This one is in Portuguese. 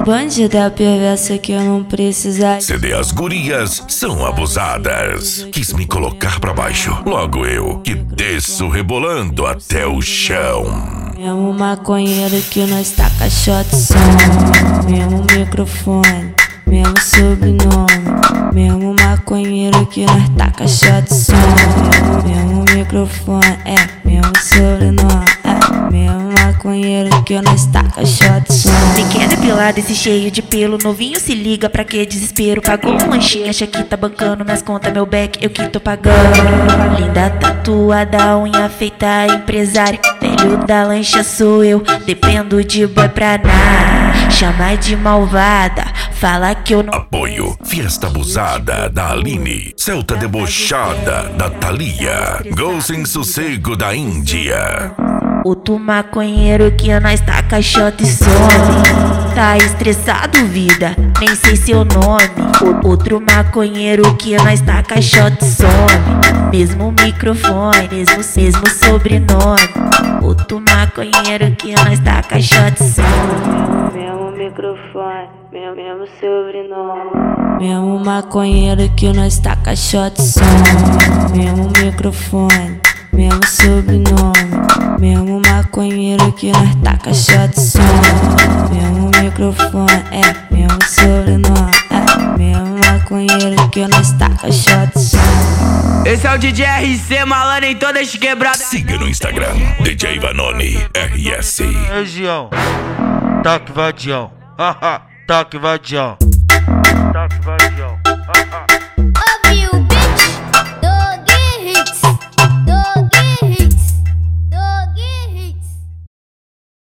Bandida perversa que eu não precisava. CD As Gurias são abusadas. Quis me colocar pra baixo. Logo eu, que desço rebolando até o chão. Mesmo maconheiro que nós taca shot som. Mesmo microfone, mesmo sobrenome. Mesmo maconheiro que nós taca shot som. Mesmo microfone, mesmo sobrenome. Mesmo maconheiro que nós taca shot som. Me quer depilado, esse cheio de pelo. Novinho se liga, pra que desespero? Pagou um lanchinho, acha que tá bancando minhas contas, meu back, eu que tô pagando. Linda tatuada, unha feita, empresária. Velho da lancha sou eu, dependo de boy pra nada. Chama de malvada, fala que eu não. Apoio, Fiesta Abusada da Aline. Celta Debochada da Thalia. Gol Sem Sossego da Índia. Outro maconheiro que nós taca shot e some. Tá estressado, vida, nem sei seu nome. Outro maconheiro que nós taca shot e some. Mesmo microfone, mesmo sobrenome. Outro maconheiro que nós taca shot e some. Mesmo microfone, mesmo sobrenome. Mesmo maconheiro que nós taca shot e some. Mesmo microfone, mesmo sobrenome. Mesmo maconheiro que nós taca shot e some. Mesmo microfone, mesmo sobrenome. Mesmo maconheiro que nós taca shot e some. Esse é o DJ RC, malandro em todas as quebradas. Siga no Instagram, DJ Vanoni RS. Região, taque vadião, haha, taque vadião, taque vadião.